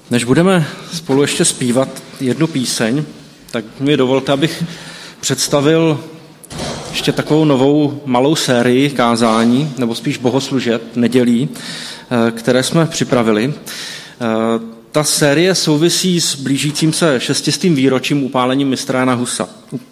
Než budeme spolu ještě zpívat jednu píseň, tak mi dovolte, abych představil ještě takovou novou malou sérii kázání, nebo spíš bohoslužeb, nedělí, které jsme připravili. Ta série souvisí s blížícím se 600. výročím upálení mistra Jana Husa.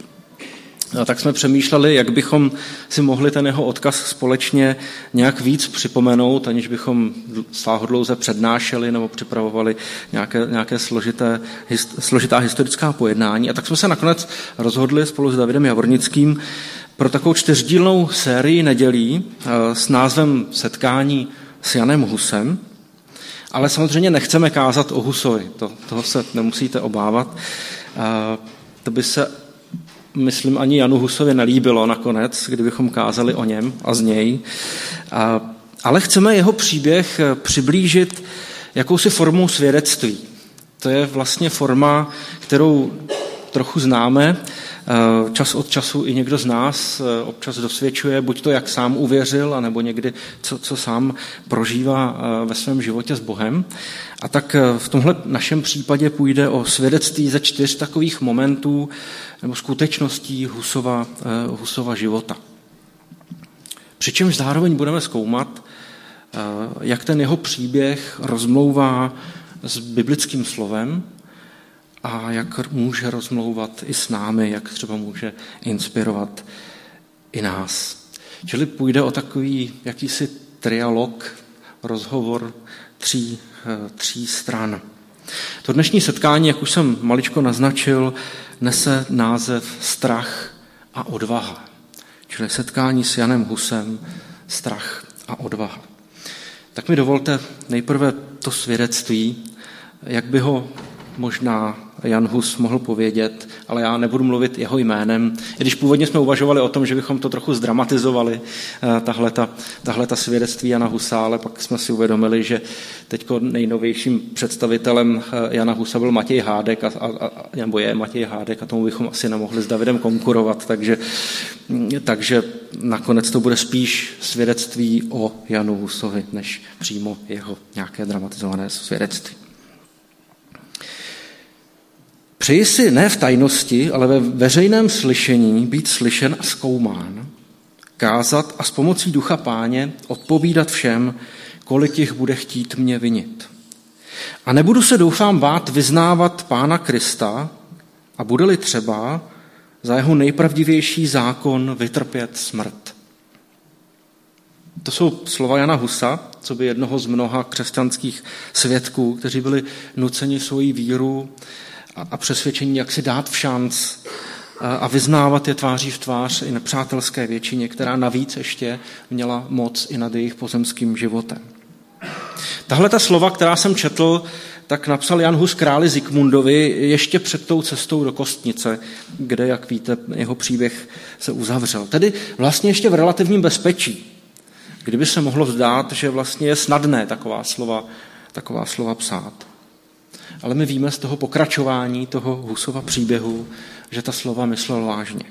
A tak jsme přemýšleli, jak bychom si mohli ten jeho odkaz společně nějak víc připomenout, aniž bychom sáhodlouze přednášeli nebo připravovali nějaké složitá historická pojednání. A tak jsme se nakonec rozhodli spolu s Davidem Javornickým pro takovou 4dílnou sérii nedělí s názvem Setkání s Janem Husem. Ale samozřejmě nechceme kázat o Husovi, toho se nemusíte obávat. To by se, myslím, ani Janu Husovi nelíbilo nakonec, kdybychom kázali o něm a z něj. Ale chceme jeho příběh přiblížit jakousi formou svědectví. To je vlastně forma, kterou trochu známe. Čas od času i někdo z nás občas dosvědčuje, buď to, jak sám uvěřil, anebo někdy, co sám prožívá ve svém životě s Bohem. A tak v tomhle našem případě půjde o svědectví ze 4 takových momentů nebo skutečností Husova života. Přičemž zároveň budeme zkoumat, jak ten jeho příběh rozmlouvá s biblickým slovem, a jak může rozmlouvat i s námi, jak třeba může inspirovat i nás. Čili půjde o takový jakýsi trialog, rozhovor tří stran. To dnešní setkání, jak už jsem maličko naznačil, nese název Strach a odvaha. Čili setkání s Janem Husem, strach a odvaha. Tak mi dovolte nejprve to svědectví, jak by ho možná Jan Hus mohl povědět, ale já nebudu mluvit jeho jménem. I když původně jsme uvažovali o tom, že bychom to trochu zdramatizovali, tahleta svědectví Jana Husa, ale pak jsme si uvědomili, že teďko nejnovějším představitelem Jana Husa byl Matěj Hádek, nebo je Matěj Hádek, a tomu bychom asi nemohli s Davidem konkurovat, takže nakonec to bude spíš svědectví o Janu Husovi, než přímo jeho nějaké dramatizované svědectví. Přeji si ne v tajnosti, ale ve veřejném slyšení být slyšen a zkoumán, kázat a s pomocí Ducha Páně odpovídat všem, kolik jich bude chtít mě vinit. A nebudu se, doufám, bát vyznávat Pána Krista a bude-li třeba za jeho nejpravdivější zákon vytrpět smrt. To jsou slova Jana Husa, co by jednoho z mnoha křesťanských svědků, kteří byli nuceni svoji víru a přesvědčení, jak si dát všanc a vyznávat je tváří v tvář i nepřátelské většině, která navíc ještě měla moc i nad jejich pozemským životem. Tahle ta slova, která jsem četl, tak napsal Jan Hus králi Zikmundovi ještě před tou cestou do Kostnice, kde, jak víte, jeho příběh se uzavřel. Tedy vlastně ještě v relativním bezpečí, kdyby se mohlo zdát, že vlastně je snadné taková slova psát. Ale my víme z toho pokračování toho Husova příběhu, že ta slova myslel vážně.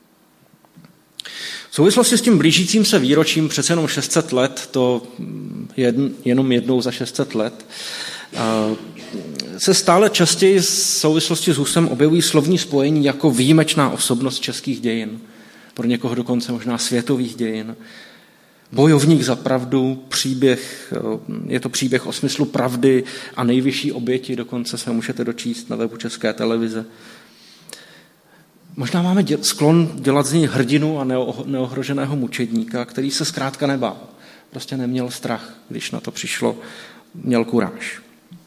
V souvislosti s tím blížícím se výročím přece jenom 600 let, to jenom jednou za 600 let, se stále častěji v souvislosti s Husem objevují slovní spojení jako výjimečná osobnost českých dějin, pro někoho dokonce možná světových dějin. Bojovník za pravdu, je to příběh o smyslu pravdy a nejvyšší oběti, dokonce se můžete dočíst na webu České televize. Možná máme sklon dělat z něj hrdinu a neohroženého mučedníka, který se zkrátka nebál. Prostě neměl strach, když na to přišlo, měl kuráž.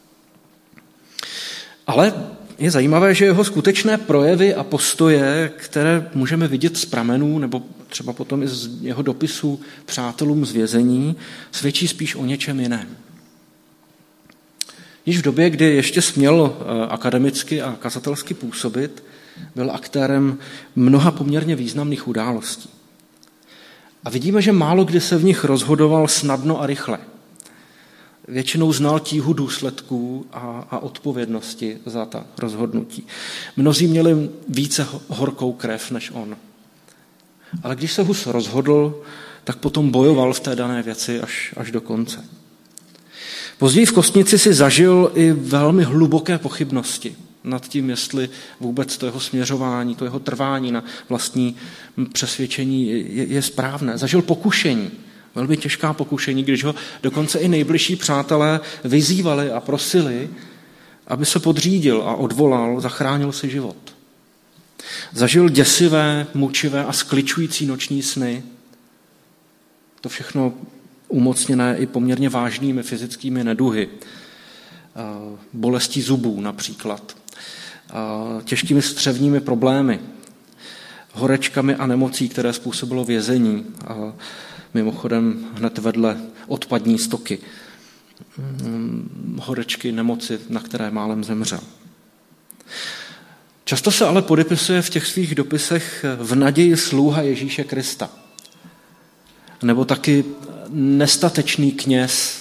Ale je zajímavé, že jeho skutečné projevy a postoje, které můžeme vidět z pramenů nebo třeba potom i z jeho dopisů přátelům z vězení, svědčí spíš o něčem jiném. Již v době, kdy ještě směl akademicky a kazatelsky působit, byl aktérem mnoha poměrně významných událostí. A vidíme, že málo kdy se v nich rozhodoval snadno a rychle. Většinou znal tíhu důsledků a odpovědnosti za ta rozhodnutí. Mnozí měli více horkou krev než on. Ale když se Hus rozhodl, tak potom bojoval v té dané věci až do konce. Později v Kostnici si zažil i velmi hluboké pochybnosti nad tím, jestli vůbec to jeho směřování, to jeho trvání na vlastní přesvědčení je správné. Zažil pokušení, velmi těžká pokušení, když ho dokonce i nejbližší přátelé vyzývali a prosili, aby se podřídil a odvolal, zachránil si život. Zažil děsivé, mučivé a skličující noční sny. To všechno umocněné i poměrně vážnými fyzickými neduhy. Bolestí zubů například. Těžkými střevními problémy. Horečkami a nemocí, které způsobilo vězení. Mimochodem hned vedle odpadní stoky. Horečky, nemoci, na které málem zemřel. Často se ale podepisuje v těch svých dopisech v naději sluha Ježíše Krista. Nebo taky nestatečný kněz.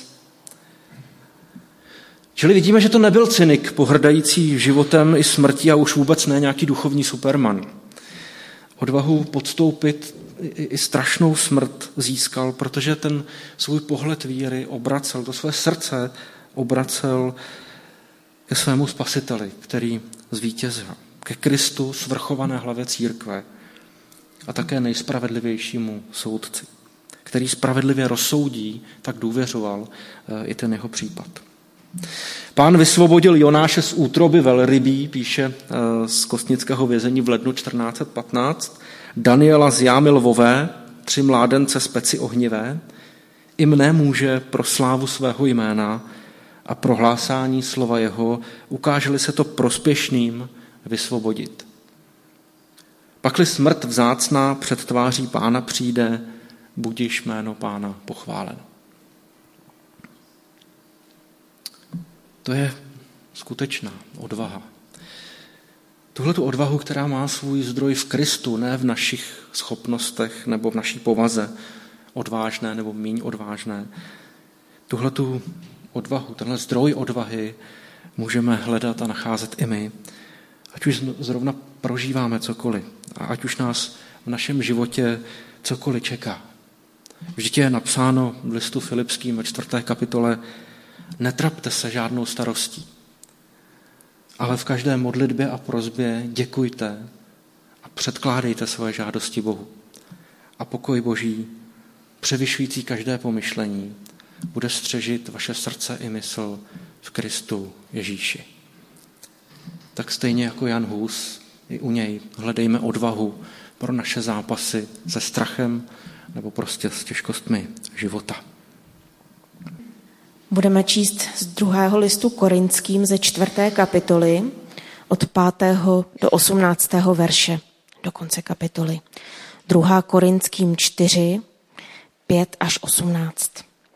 Čili vidíme, že to nebyl cynik pohrdající životem i smrtí a už vůbec ne nějaký duchovní superman. Odvahu podstoupit i strašnou smrt získal, protože ten svůj pohled víry obracel, to své srdce obracel ke svému spasiteli, který zvítězil, ke Kristu, svrchované hlavě církve a také nejspravedlivějšímu soudci, který spravedlivě rozsoudí, tak důvěřoval i ten jeho případ. Pán vysvobodil Jonáše z útroby velrybí, píše z kostnického vězení v lednu 1415, Daniela z jámy lvové, 3 mládence z peci ohnivé, i mne může pro slávu svého jména a prohlásání slova jeho ukáže-li se to prospěšným vysvobodit. Pakli smrt vzácná před tváří Pána přijde, budiš jméno Pána pochváleno. To je skutečná odvaha. Tuhletu odvahu, která má svůj zdroj v Kristu, ne v našich schopnostech nebo v naší povaze, odvážné nebo míň odvážné. Tuhletu odvahu, tenhle zdroj odvahy můžeme hledat a nacházet i my, ať už zrovna prožíváme cokoliv a ať už nás v našem životě cokoliv čeká. Vždyť je napsáno v listu Filipským ve 4. kapitole: Netrapte se žádnou starostí, ale v každé modlitbě a prosbě děkujte a předkládejte svoje žádosti Bohu. A pokoj Boží, převyšující každé pomyšlení, bude střežit vaše srdce i mysl v Kristu Ježíši. Tak stejně jako Jan Hus, i u něj hledejme odvahu pro naše zápasy se strachem nebo prostě s těžkostmi života. Budeme číst z 2. listu Korinským ze 4. kapitoly od 5. do 18. verše do konce kapitoly. 2. Korinským 4, 5 až 18.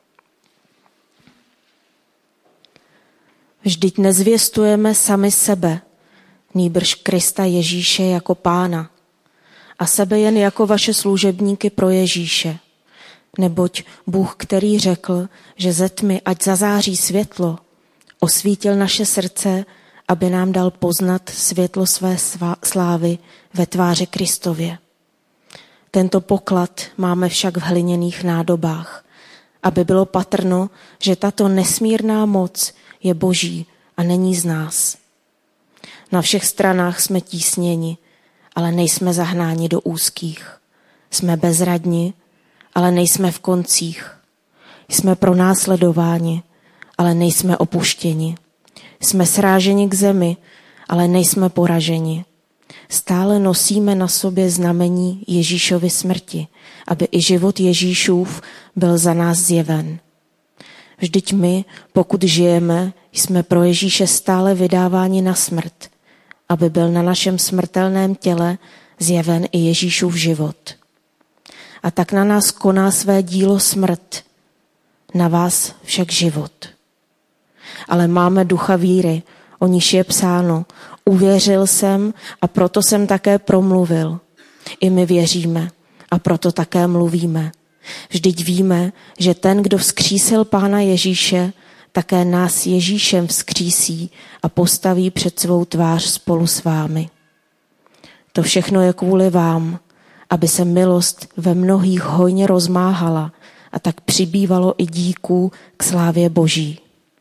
Vždyť nezvěstujeme sami sebe, nýbrž Krista Ježíše jako Pána a sebe jen jako vaše služebníky pro Ježíše. Neboť Bůh, který řekl, že ze tmy ať zazáří světlo, osvítil naše srdce, aby nám dal poznat světlo své slávy ve tváři Kristově. Tento poklad máme však v hliněných nádobách, aby bylo patrno, že tato nesmírná moc je Boží a není z nás. Na všech stranách jsme tísněni, ale nejsme zahnáni do úzkých. Jsme bezradni, ale nejsme v koncích. Jsme pronásledováni, ale nejsme opuštěni. Jsme sráženi k zemi, ale nejsme poraženi. Stále nosíme na sobě znamení Ježíšovy smrti, aby i život Ježíšův byl za nás zjeven. Vždyť my, pokud žijeme, jsme pro Ježíše stále vydáváni na smrt, aby byl na našem smrtelném těle zjeven i Ježíšův život. A tak na nás koná své dílo smrt, na vás však život. Ale máme ducha víry, o níž je psáno: uvěřil jsem a proto jsem také promluvil. I my věříme a proto také mluvíme. Vždyť víme, že ten, kdo vzkřísil Pána Ježíše, také nás Ježíšem vzkřísí a postaví před svou tvář spolu s vámi. To všechno je kvůli vám, aby se milost ve mnohých hojně rozmáhala a tak přibývalo i díků k slávě Boží.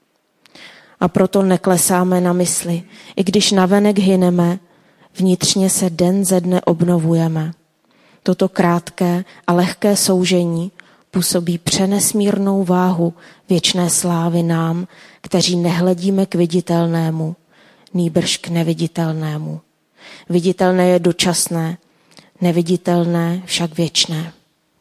A proto neklesáme na mysli. I když navenek hyneme, vnitřně se den ze dne obnovujeme. Toto krátké a lehké soužení působí přenesmírnou váhu věčné slávy nám, kteří nehledíme k viditelnému, nýbrž k neviditelnému. Viditelné je dočasné, neviditelné však věčné.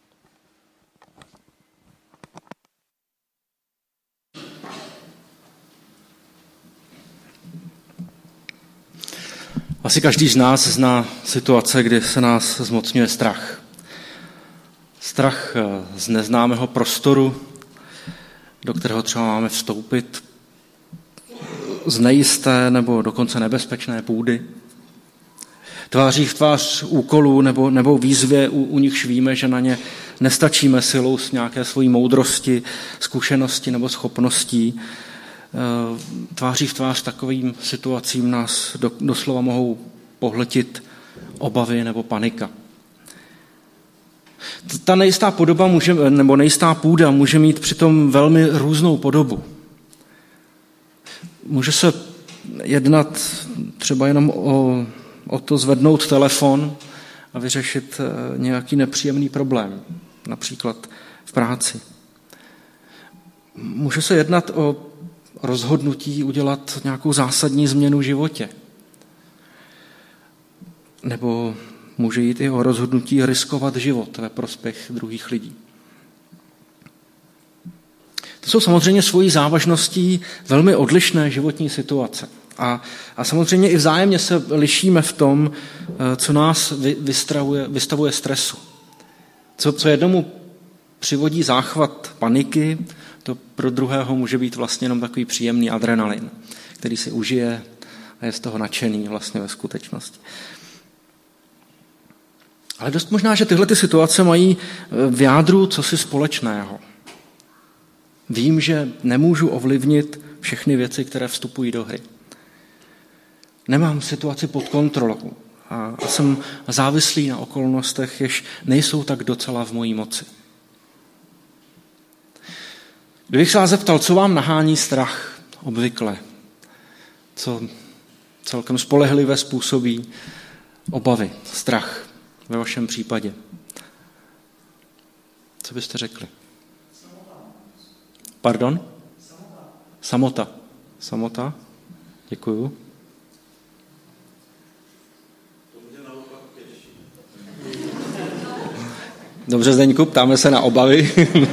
Asi každý z nás zná situace, kdy se nás zmocňuje strach. Strach z neznámého prostoru, do kterého třeba máme vstoupit, z nejisté nebo dokonce nebezpečné půdy. Tváří v tvář úkolů nebo výzvě, u nichž víme, že na ně nestačíme silou z nějaké svojí moudrosti, zkušenosti nebo schopností. Tváří v tvář takovým situacím nás doslova mohou pohltit obavy nebo panika. Ta nejistá podoba nebo nejistá půda může mít přitom velmi různou podobu. Může se jednat třeba jenom o to zvednout telefon a vyřešit nějaký nepříjemný problém, například v práci. Může se jednat o rozhodnutí udělat nějakou zásadní změnu v životě. Nebo může jít i o rozhodnutí riskovat život ve prospěch druhých lidí. To jsou samozřejmě svojí závažností velmi odlišné životní situace. A samozřejmě i vzájemně se lišíme v tom, co nás vystavuje stresu. Co jednomu přivodí záchvat paniky, to pro druhého může být vlastně jenom takový příjemný adrenalin, který si užije a je z toho nadšený vlastně ve skutečnosti. Ale dost možná, že tyhle ty situace mají v jádru cosi společného. Vím, že nemůžu ovlivnit všechny věci, které vstupují do hry. Nemám situaci pod kontrolou a jsem závislý na okolnostech, jež nejsou tak docela v mojí moci. Kdybych se vás zeptal, co vám nahání strach obvykle, co celkem spolehlivé způsobí obavy, strach ve vašem případě, co byste řekli? Pardon? Samota? Děkuju. Dobře, Zdeňku, ptáme se na obavy.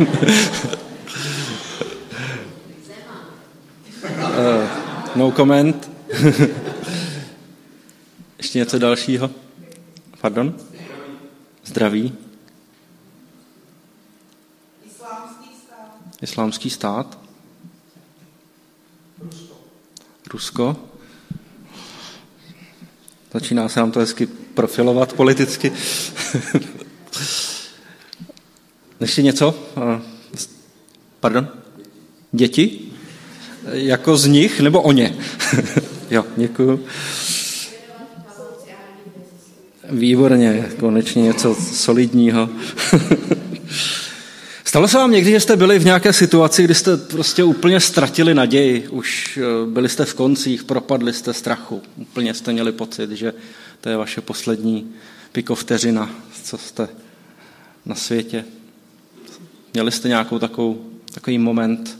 No comment. Ještě něco dalšího? Pardon? Zdraví. Islámský stát. Rusko. Začíná se nám to hezky profilovat politicky. Ještě něco? Pardon? Děti? Jako z nich nebo o ně? Jo, děkuju. Výborně, konečně něco solidního. Stalo se vám někdy, že jste byli v nějaké situaci, kdy jste prostě úplně ztratili naději, už byli jste v koncích, propadli jste strachu, úplně jste měli pocit, že to je vaše poslední pikovteřina, co jste na světě. Měli jste nějakou takový moment?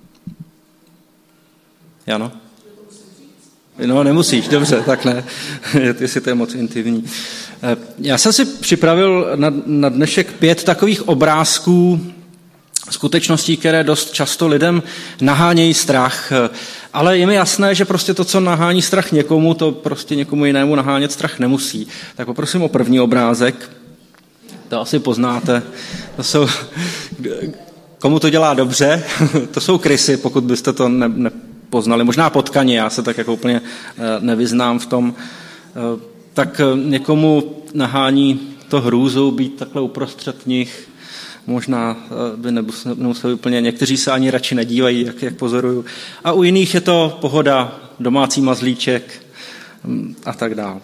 Jano? No, nemusíš, dobře, tak ne, jestli to je moc intimní. Já jsem si připravil na dnešek 5 takových obrázků skutečností, které dost často lidem nahánějí strach, ale je mi jasné, že prostě to, co nahání strach někomu, to prostě někomu jinému nahánět strach nemusí. Tak poprosím o první obrázek, to asi poznáte, to jsou, komu to dělá dobře, to jsou krysy, pokud byste to nepoznali, možná potkani, já se tak jako úplně nevyznám v tom, tak někomu nahání to hrůzou být takhle uprostřed nich, možná by nemuseli úplně, někteří se ani radši nedívají, jak pozoruju. A u jiných je to pohoda, domácí mazlíček a tak dále.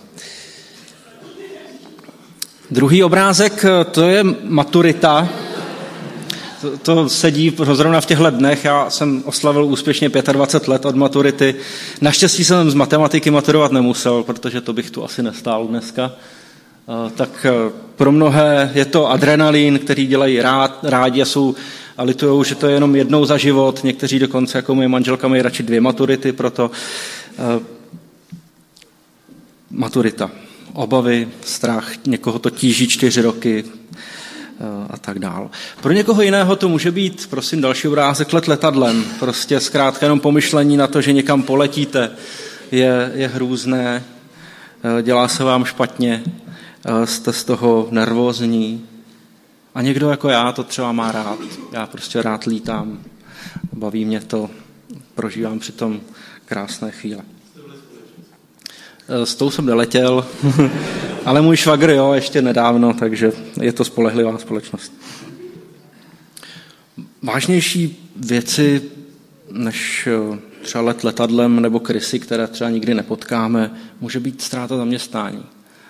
Druhý obrázek, to je maturita. To sedí zrovna v těchto dnech. Já jsem oslavil úspěšně 25 let od maturity. Naštěstí jsem z matematiky maturovat nemusel, protože to bych tu asi nestál dneska. Tak pro mnohé je to adrenalin, který dělají rádi a litujou, že to je jenom jednou za život. Někteří dokonce, jako moje manželka, mají radši 2 maturity, proto maturita. Obavy, strach, někoho to tíží 4 roky a tak dál. Pro někoho jiného to může být, prosím, další obrázek, let letadlem. Prostě zkrátka jenom pomyšlení na to, že někam poletíte, je hrůzné, dělá se vám špatně, jste z toho nervózní. A někdo jako já to třeba má rád. Já prostě rád lítám, baví mě to, prožívám přitom krásné chvíle. S tou jsem neletěl, ale můj švagr jo, ještě nedávno, takže je to spolehlivá společnost. Vážnější věci, než třeba let letadlem nebo krysy, které třeba nikdy nepotkáme, může být ztráta zaměstnání.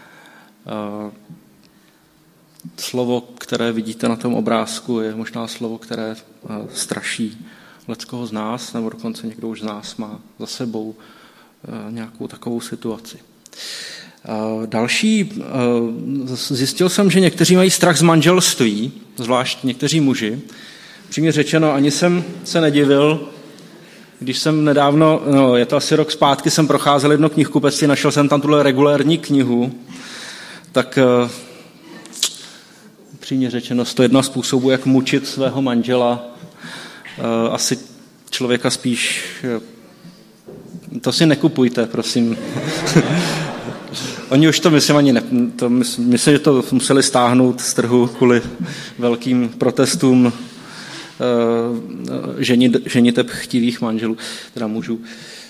Slovo, které vidíte na tom obrázku, je možná slovo, které straší leckoho z nás, nebo dokonce někdo už z nás má za sebou nějakou takovou situaci. Další, zjistil jsem, že někteří mají strach z manželství, zvlášť někteří muži. Přímě řečeno, ani jsem se nedivil, když jsem nedávno, je to asi rok zpátky, jsem procházel jedno knihkupectví, našel jsem tam tuhle regulérní knihu, tak přímě řečeno, to je jedna způsobů, jak mučit svého manžela. Asi člověka spíš... To si nekupujte, prosím. Oni už to myslím ani myslím, že to museli stáhnout z trhu kvůli velkým protestům ženiteb chtivých manželů, teda mužů.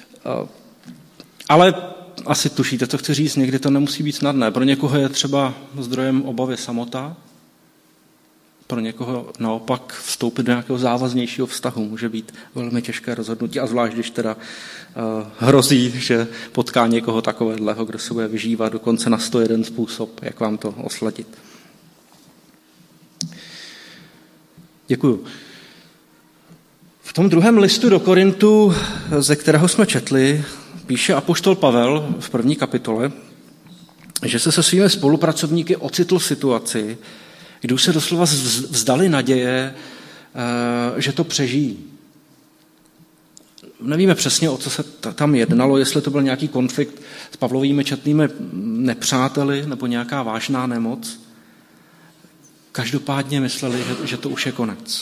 Ale asi tušíte, co chci říct, někdy to nemusí být snadné. Pro někoho je třeba zdrojem obavy samota, pro někoho naopak vstoupit do nějakého závaznějšího vztahu může být velmi těžké rozhodnutí, a zvlášť, když teda hrozí, že potká někoho takového, kdo se bude vyžívat dokonce na 101 způsob, jak vám to osladit. Děkuju. V tom druhém listu do Korintu, ze kterého jsme četli, píše apoštol Pavel v 1. kapitole, že se svými spolupracovníky ocitl v situaci, kdy už se doslova vzdali naděje, že to přežijí. Nevíme přesně, o co se tam jednalo, jestli to byl nějaký konflikt s Pavlovými četnými nepřáteli nebo nějaká vážná nemoc. Každopádně mysleli, že to už je konec.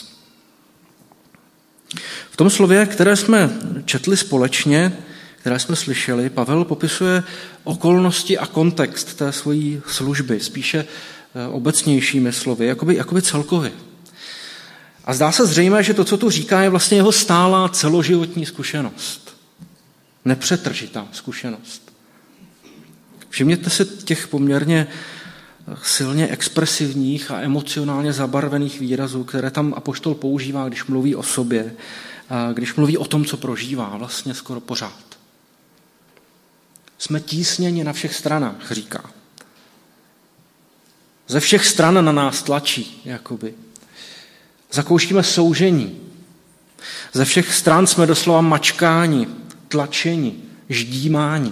V tom slově, které jsme četli společně, které jsme slyšeli, Pavel popisuje okolnosti a kontext té svojí služby, spíše obecnějšími slovy, jakoby celkově. A zdá se zřejmé, že to, co tu říká, je vlastně jeho stálá celoživotní zkušenost. Nepřetržitá zkušenost. Všimněte si těch poměrně silně expresivních a emocionálně zabarvených výrazů, které tam apoštol používá, když mluví o sobě, když mluví o tom, co prožívá, vlastně skoro pořád. Jsme tísněni na všech stranách, říká. Ze všech stran na nás tlačí, jakoby. Zakoušíme soužení. Ze všech stran jsme doslova mačkáni, tlačeni, ždímáni.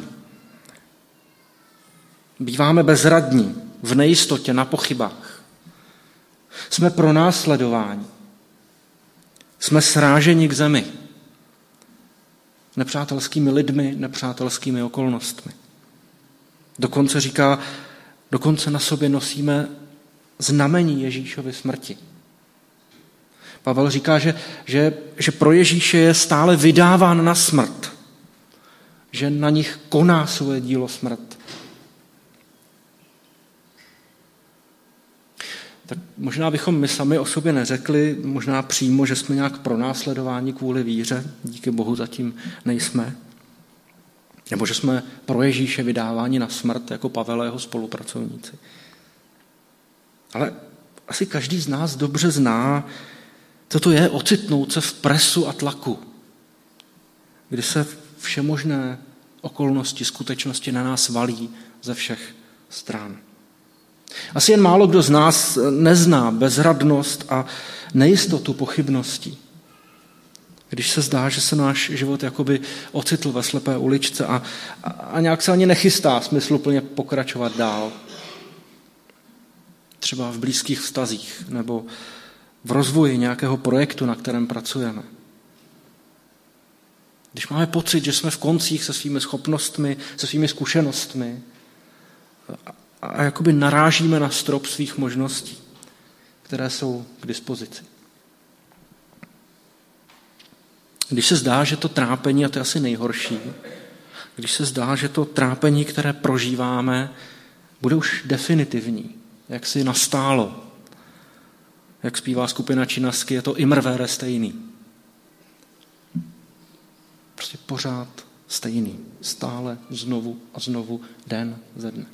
Býváme bezradní, v nejistotě, na pochybách. Jsme pronásledováni. Jsme sráženi k zemi. Nepřátelskými lidmi, nepřátelskými okolnostmi. Dokonce říká, dokonce na sobě nosíme znamení Ježíšovy smrti. Pavel říká, že pro Ježíše je stále vydáván na smrt. Že na nich koná svoje dílo smrt. Tak možná bychom my sami o sobě neřekli, možná přímo, že jsme nějak pronásledováni kvůli víře, díky Bohu zatím nejsme. Nebo že jsme pro Ježíše vydáváni na smrt, jako Pavel a jeho spolupracovníci. Ale asi každý z nás dobře zná, co to je ocitnout se v presu a tlaku, kdy se všemožné okolnosti, skutečnosti na nás valí ze všech stran. Asi jen málo kdo z nás nezná bezradnost a nejistotu pochybností. Když se zdá, že se náš život jakoby ocitl ve slepé uličce a nějak se ani nechystá smysluplně pokračovat dál. Třeba v blízkých vztazích nebo v rozvoji nějakého projektu, na kterém pracujeme. Když máme pocit, že jsme v koncích se svými schopnostmi, se svými zkušenostmi a jakoby narážíme na strop svých možností, které jsou k dispozici. Když se zdá, že to trápení, a to je asi nejhorší, když se zdá, že to trápení, které prožíváme, bude už definitivní, jak si nastálo. Jak zpívá skupina Činasky, je to immer wäre stejný. Prostě pořád stejný. Stále znovu a znovu, den ze dne.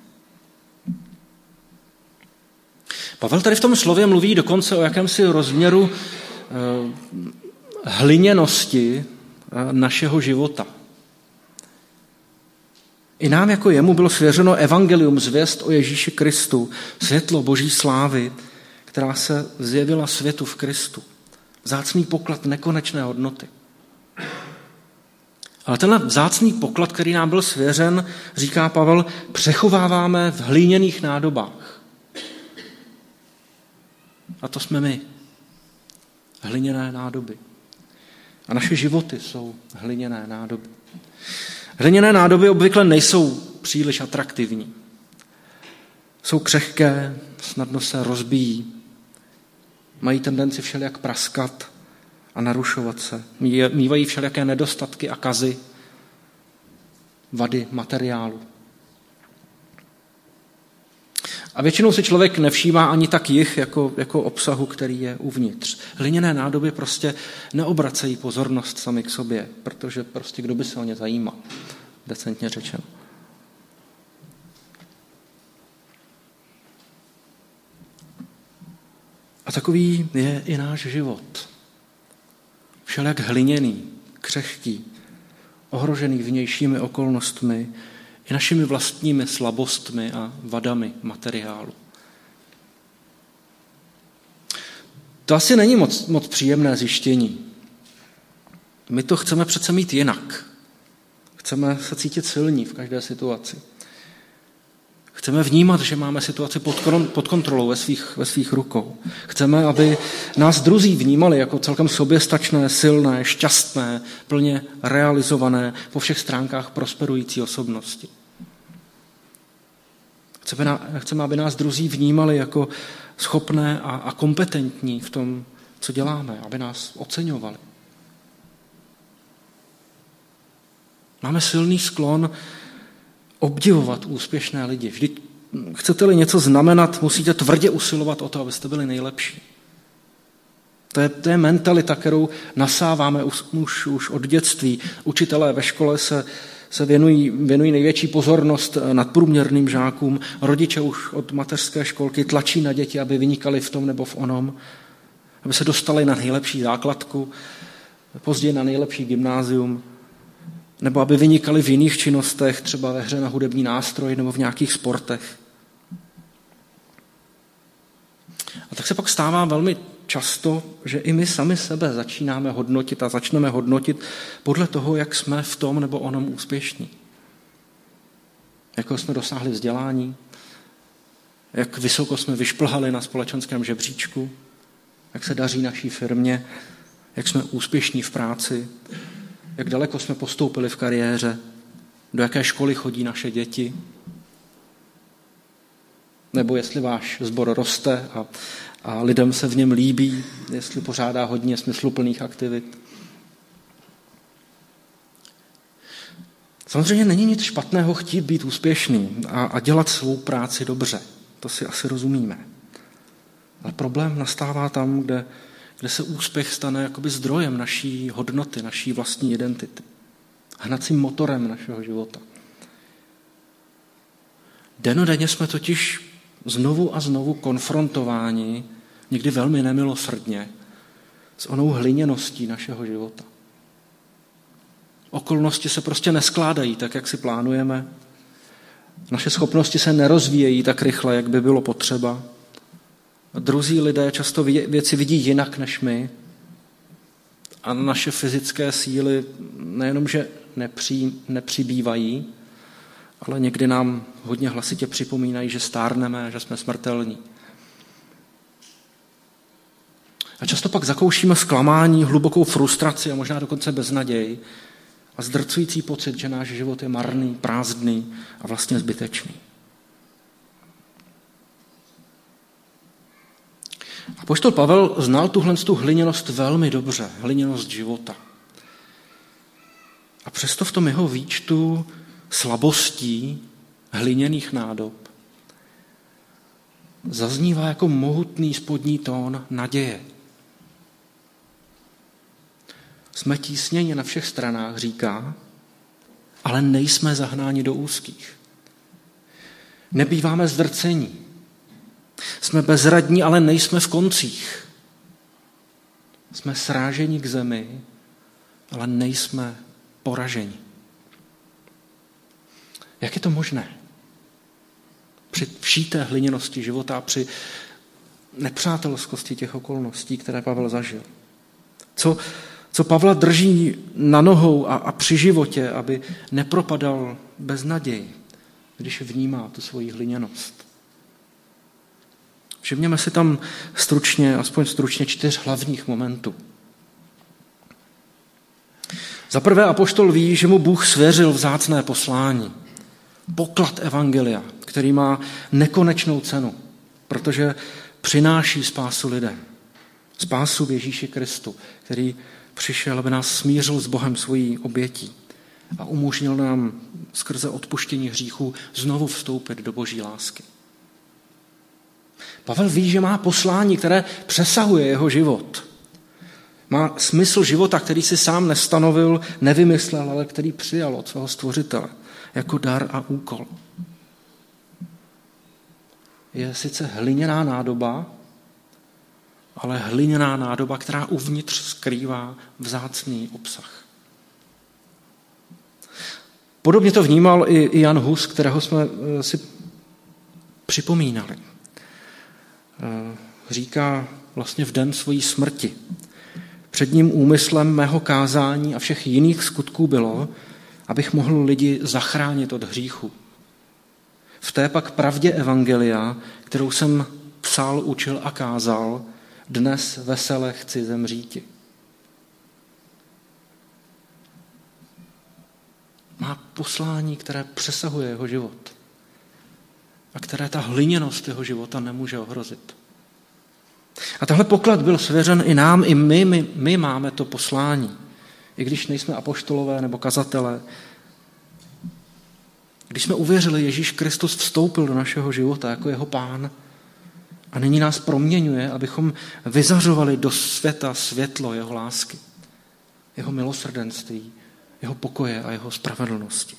Pavel tady v tom slově mluví dokonce o jakémsi rozměru hliněnosti našeho života. I nám jako jemu bylo svěřeno evangelium, zvěst o Ježíši Kristu, světlo Boží slávy, která se zjevila světu v Kristu. Vzácný poklad nekonečné hodnoty. Ale tenhle vzácný poklad, který nám byl svěřen, říká Pavel, přechováváme v hliněných nádobách. A to jsme my. Hliněné nádoby. A naše životy jsou hliněné nádoby. Hliněné nádoby obvykle nejsou příliš atraktivní. Jsou křehké, snadno se rozbíjí, mají tendenci všelijak praskat a narušovat se. Mívají všelijaké nedostatky a kazy, vady materiálu. A většinou se člověk nevšímá ani tak jich, jako obsahu, který je uvnitř. Hliněné nádoby prostě neobracejí pozornost sami k sobě, protože prostě kdo by se o ně zajímal, decentně řečeno. A takový je i náš život. Všelijak hliněný, křehký, ohrožený vnějšími okolnostmi i našimi vlastními slabostmi a vadami materiálu. To asi není moc příjemné zjištění. My to chceme přece mít jinak. Chceme se cítit silní v každé situaci. Chceme vnímat, že máme situaci pod kontrolou ve svých rukou. Chceme, aby nás druzí vnímali jako celkem soběstačné, silné, šťastné, plně realizované, po všech stránkách prosperující osobnosti. Chceme, aby nás druzí vnímali jako schopné a kompetentní v tom, co děláme, aby nás oceňovali. Máme silný sklon obdivovat úspěšné lidi. Vždyť chcete-li něco znamenat, musíte tvrdě usilovat o to, abyste byli nejlepší. To je mentalita, kterou nasáváme už od dětství. Učitelé ve škole se věnují největší pozornost nadprůměrným žákům. Rodiče už od mateřské školky tlačí na děti, aby vynikali v tom nebo v onom, aby se dostali na nejlepší základku, později na nejlepší gymnázium, nebo aby vynikali v jiných činnostech, třeba ve hře na hudební nástroj nebo v nějakých sportech. A tak se pak stává velmi často, že i my sami sebe začínáme hodnotit a začneme hodnotit podle toho, jak jsme v tom nebo onom úspěšní. Jakého jsme dosáhli vzdělání, jak vysoko jsme vyšplhali na společenském žebříčku, jak se daří naší firmě, jak jsme úspěšní v práci, jak daleko jsme postoupili v kariéře, do jaké školy chodí naše děti, nebo jestli váš sbor roste a lidem se v něm líbí, jestli pořádá hodně smysluplných aktivit. Samozřejmě není nic špatného chtít být úspěšný a dělat svou práci dobře. To si asi rozumíme. Ale problém nastává tam, kde se úspěch stane jakoby zdrojem naší hodnoty, naší vlastní identity. Hnacím motorem našeho života. Dennodenně jsme totiž znovu a znovu konfrontováni, někdy velmi nemilosrdně, s onou hliněností našeho života. Okolnosti se prostě neskládají tak, jak si plánujeme. Naše schopnosti se nerozvíjejí tak rychle, jak by bylo potřeba. Druzí lidé často věci vidí jinak než my. A naše fyzické síly nejenom, že nepřibývají, ale někdy nám hodně hlasitě připomínají, že stárneme, že jsme smrtelní. A často pak zakoušíme zklamání, hlubokou frustraci a možná dokonce beznaděj a zdrcující pocit, že náš život je marný, prázdný a vlastně zbytečný. Apoštol Pavel znal tu hliněnost velmi dobře, hliněnost života. A přesto v tom jeho výčtu slabostí hliněných nádob zaznívá jako mohutný spodní tón naděje. Jsme tísněni na všech stranách, říká, ale nejsme zahnáni do úzkých. Nebýváme zdrcení. Jsme bezradní, ale nejsme v koncích. Jsme sráženi k zemi, ale nejsme poraženi. Jak je to možné? Při vší té hliněnosti života a při nepřátelskosti těch okolností, které Pavel zažil. Co Pavla drží na nohou a při životě, aby nepropadal bez naději, když vnímá tu svoji hliněnost. Všimněme si tam aspoň stručně 4 hlavních momentů. Za prvé apoštol ví, že mu Bůh svěřil vzácné poslání. Poklad evangelia, který má nekonečnou cenu, protože přináší spásu lidem. Spásu v Ježíši Kristu, který přišel, aby nás smířil s Bohem svojí obětí a umožnil nám skrze odpuštění hříchů znovu vstoupit do Boží lásky. Pavel ví, že má poslání, které přesahuje jeho život. Má smysl života, který si sám nestanovil, nevymyslel, ale který přijal od svého stvořitele jako dar a úkol. Je sice hliněná nádoba, ale hliněná nádoba, která uvnitř skrývá vzácný obsah. Podobně to vnímal i Jan Hus, kterého jsme si připomínali. Říká vlastně v den svojí smrti. Předním úmyslem mého kázání a všech jiných skutků bylo, abych mohl lidi zachránit od hříchu. V té pak pravdě evangelia, kterou jsem psal, učil a kázal, dnes vesele chci zemříti. Má poslání, které přesahuje jeho život a které ta hliněnost jeho života nemůže ohrozit. A tahle poklad byl svěřen i nám, i my máme to poslání. I když nejsme apoštolové nebo kazatelé. Když jsme uvěřili, Ježíš Kristus vstoupil do našeho života jako jeho pán a nyní nás proměňuje, abychom vyzařovali do světa světlo jeho lásky, jeho milosrdenství, jeho pokoje a jeho spravedlnosti.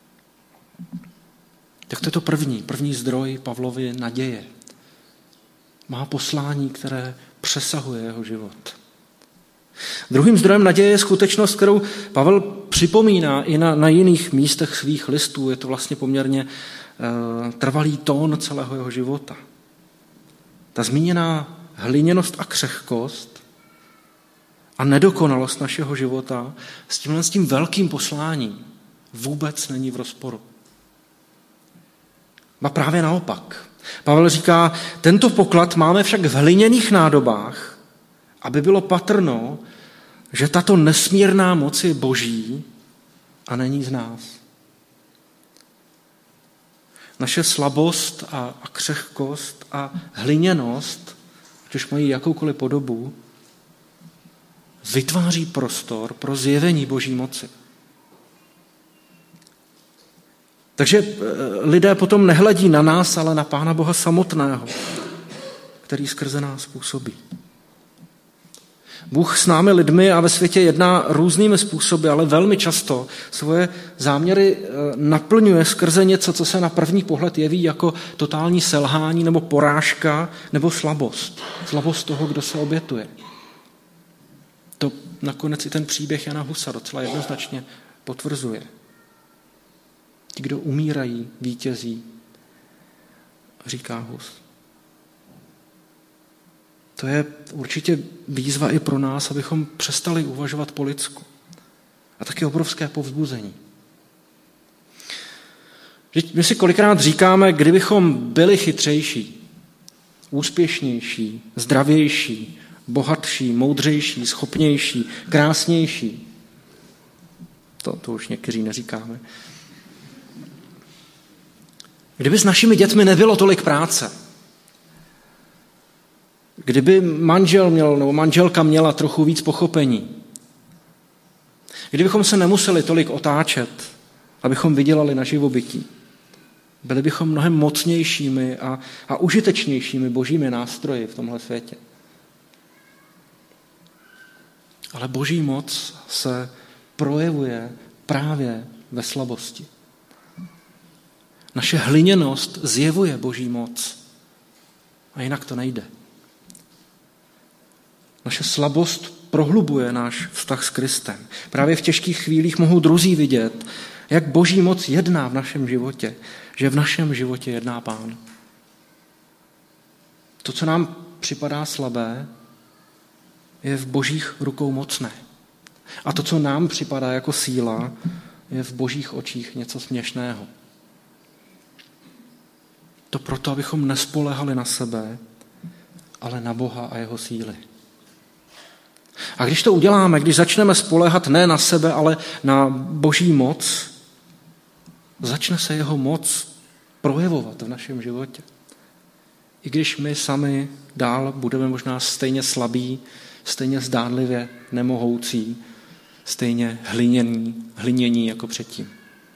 Tak to je to první zdroj Pavlovy naděje. Má poslání, které přesahuje jeho život. Druhým zdrojem naděje je skutečnost, kterou Pavel připomíná i na jiných místech svých listů. Je to vlastně poměrně trvalý tón celého jeho života. Ta zmíněná hliněnost a křehkost a nedokonalost našeho života s tím velkým posláním vůbec není v rozporu. A právě naopak. Pavel říká, tento poklad máme však v hliněných nádobách, aby bylo patrno, že tato nesmírná moc je Boží a není z nás. Naše slabost a křehkost a hliněnost, když mají jakoukoliv podobu, vytváří prostor pro zjevení Boží moci. Takže lidé potom nehledí na nás, ale na Pána Boha samotného, který skrze nás působí. Bůh s námi lidmi a ve světě jedná různými způsoby, ale velmi často svoje záměry naplňuje skrze něco, co se na první pohled jeví jako totální selhání nebo porážka nebo slabost. Slabost toho, kdo se obětuje. To nakonec i ten příběh Jana Husa docela jednoznačně potvrzuje. Ti, kdo umírají, vítězí, říká Hus. To je určitě výzva i pro nás, abychom přestali uvažovat po lidsku. A taky obrovské povzbuzení. My si kolikrát říkáme, kdybychom byli chytřejší, úspěšnější, zdravější, bohatší, moudřejší, schopnější, krásnější. To už někteří neříkáme. Kdyby s našimi dětmi nebylo tolik práce, kdyby manžel měl nebo manželka měla trochu víc pochopení, kdybychom se nemuseli tolik otáčet, abychom vydělali na živobytí, byli bychom mnohem mocnějšími a užitečnějšími božími nástroji v tomhle světě. Ale boží moc se projevuje právě ve slabosti. Naše hliněnost zjevuje boží moc. A jinak to nejde. Naše slabost prohlubuje náš vztah s Kristem. Právě v těžkých chvílích mohou druzí vidět, jak boží moc jedná v našem životě, že v našem životě jedná Pán. To, co nám připadá slabé, je v božích rukou mocné. A to, co nám připadá jako síla, je v božích očích něco směšného. To proto, abychom nespoléhali na sebe, ale na Boha a jeho síly. A když to uděláme, když začneme spoléhat ne na sebe, ale na boží moc, začne se jeho moc projevovat v našem životě. I když my sami dál budeme možná stejně slabí, stejně zdánlivě nemohoucí, stejně hlinění jako předtím.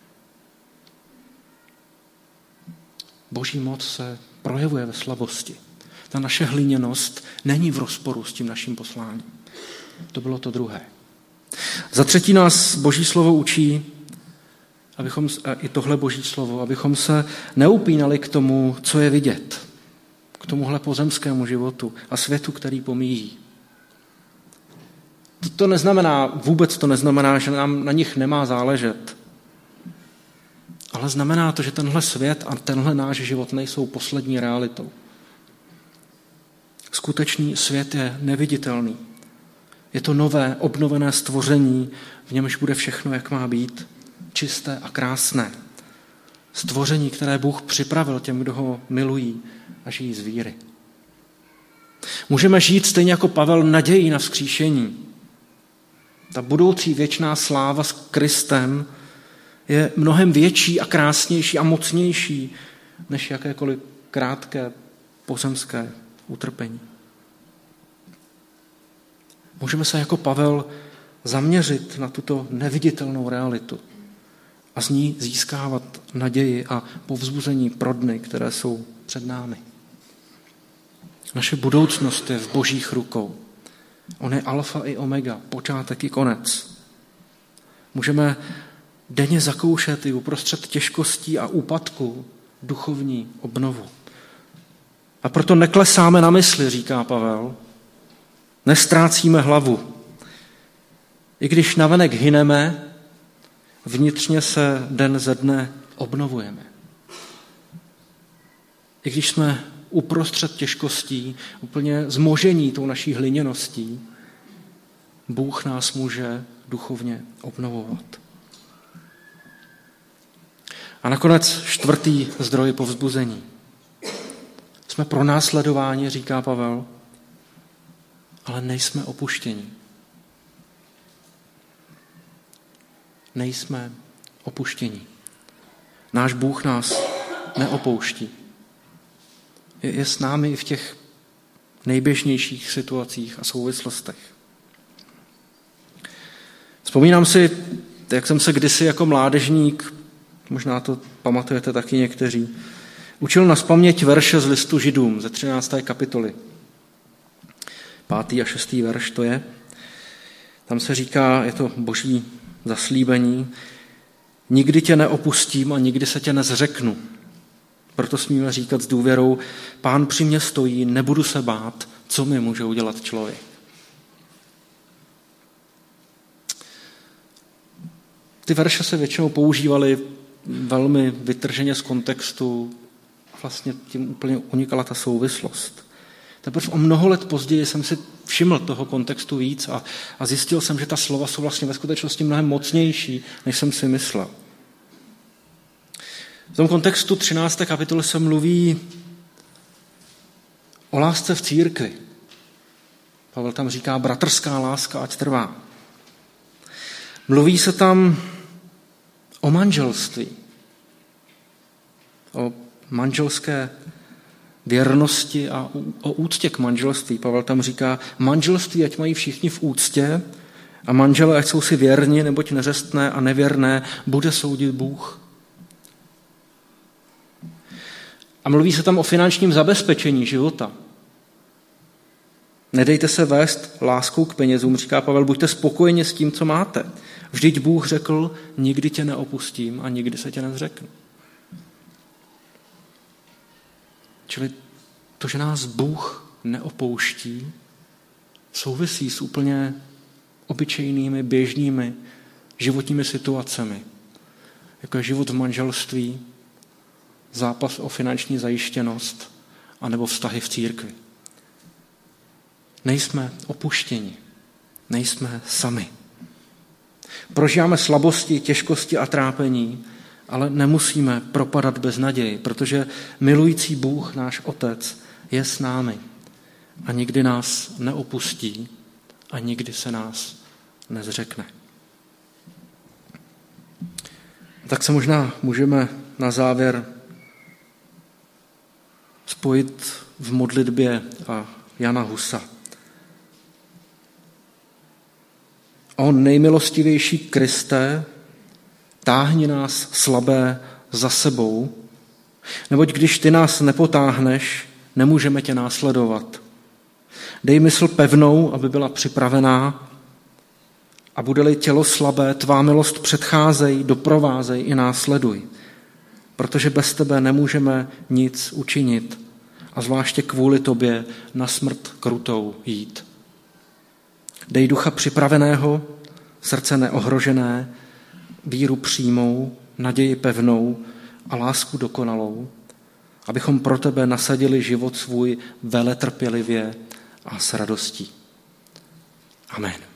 Boží moc se projevuje ve slabosti. Ta naše hliněnost není v rozporu s tím naším posláním. To bylo to druhé. Za třetí nás Boží slovo učí, i tohle Boží slovo, abychom se neupínali k tomu, co je vidět, k tomuhle pozemskému životu a světu, který pomíjí. Vůbec to neznamená, že nám na nich nemá záležet. Ale znamená to, že tenhle svět a tenhle náš život nejsou poslední realitou. Skutečný svět je neviditelný. Je to nové, obnovené stvoření, v němž bude všechno, jak má být, čisté a krásné. Stvoření, které Bůh připravil těm, kdo ho milují a žijí z víry. Můžeme žít stejně jako Pavel naději na vzkříšení. Ta budoucí věčná sláva s Kristem je mnohem větší a krásnější a mocnější než jakékoliv krátké pozemské utrpení. Můžeme se jako Pavel zaměřit na tuto neviditelnou realitu a z ní získávat naději a povzbuzení pro dny, které jsou před námi. Naše budoucnost je v Božích rukou. On je alfa i omega, počátek i konec. Můžeme denně zakoušet i uprostřed těžkostí a úpadku duchovní obnovu. A proto neklesáme na mysli, říká Pavel, nestrácíme hlavu. I když navenek hyneme, vnitřně se den ze dne obnovujeme. I když jsme uprostřed těžkostí, úplně zmožení tou naší hliněností, Bůh nás může duchovně obnovovat. A nakonec čtvrtý zdroj povzbuzení. Jsme pronásledováni, říká Pavel, ale nejsme opuštěni. Nejsme opuštěni. Náš Bůh nás neopouští. Je s námi i v těch nejběžnějších situacích a souvislostech. Vzpomínám si, jak jsem se kdysi jako mládežník, možná to pamatujete taky někteří, učil nazpaměť verše z listu Židům ze 13. kapitoly. 5. a 6. verš to je. Tam se říká, je to boží zaslíbení, nikdy tě neopustím a nikdy se tě nezřeknu. Proto smíme říkat s důvěrou, Pán při mě stojí, nebudu se bát, co mi může udělat člověk. Ty verše se většinou používaly velmi vytrženě z kontextu. Vlastně tím úplně unikala ta souvislost. Teprve o mnoho let později jsem si všiml toho kontextu víc a zjistil jsem, že ta slova jsou vlastně ve skutečnosti mnohem mocnější, než jsem si myslel. V tom kontextu 13. kapitoly se mluví o lásce v církvi. Pavel tam říká bratrská láska, ať trvá. Mluví se tam o manželství, o manželské věrnosti a o úctě k manželství. Pavel tam říká, manželství ať mají všichni v úctě a manželé ať jsou si věrni, neboť neřestné a nevěrné bude soudit Bůh. A mluví se tam o finančním zabezpečení života. Nedejte se vést láskou k penězům, říká Pavel, buďte spokojeni s tím, co máte. Vždyť Bůh řekl, nikdy tě neopustím a nikdy se tě nezřeknu. Čili to, že nás Bůh neopouští, souvisí s úplně obyčejnými, běžnými životními situacemi, jako je život v manželství, zápas o finanční zajištěnost anebo vztahy v církvi. Nejsme opuštěni, nejsme sami. Prožíváme slabosti, těžkosti a trápení, ale nemusíme propadat bez naději, protože milující Bůh, náš Otec, je s námi a nikdy nás neopustí a nikdy se nás nezřekne. Tak se možná můžeme na závěr spojit v modlitbě Jana Husa. O nejmilostivější Kriste, táhni nás slabé za sebou, neboť když ty nás nepotáhneš, nemůžeme tě následovat. Dej mysl pevnou, aby byla připravená a bude-li tělo slabé, tvá milost předcházej, doprovázej i následuj, protože bez tebe nemůžeme nic učinit a zvláště kvůli tobě na smrt krutou jít. Dej ducha připraveného, srdce neohrožené, víru přímou, naději pevnou a lásku dokonalou, abychom pro tebe nasadili život svůj veletrpělivě a s radostí. Amen.